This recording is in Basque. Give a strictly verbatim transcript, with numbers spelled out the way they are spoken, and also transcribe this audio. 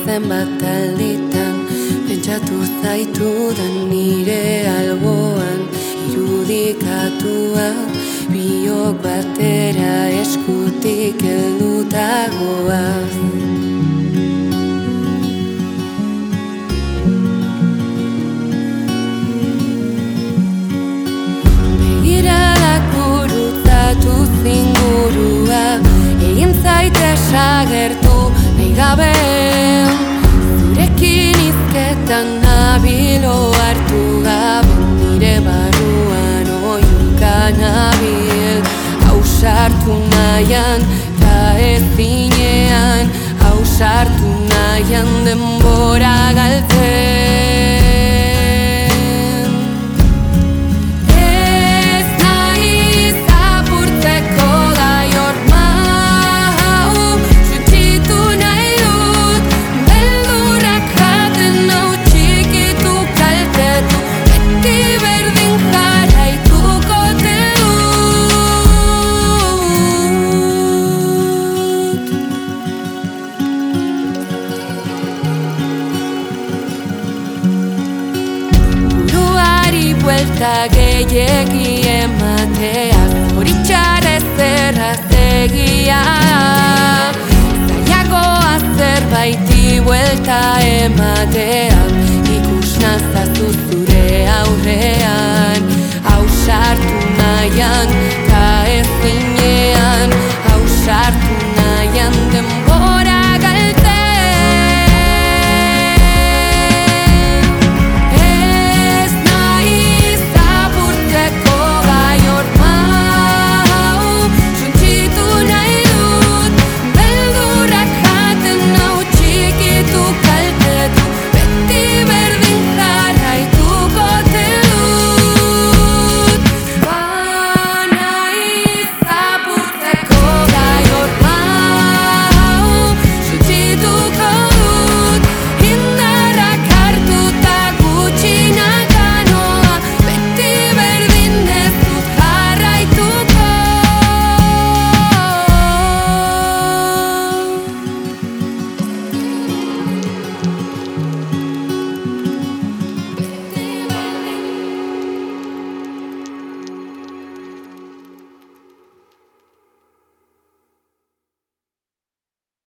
zenbat alditan pentsatu zaitudan nire alboan irudikatua biok batera eskutik heldutagoaz. Begiradak gurutzatu zingurua egin zaite sagertu nahi gabe. Zurekin izketan nabilo hartu gabe nire barruan oiuka nabil. Ausartu nahian ta ezinean, ausartu nahian denbora galtzen. Ez naiz apurtzeko gai hormau, txutxitu nahi dut, beldurrak jaten nau txikitu kaltetu, beti berdin jarraituko te buelta gehiegi ematea, hori txarez errazegia. Zailagoa zerbaiti buelta ematea, ikus nazazuzu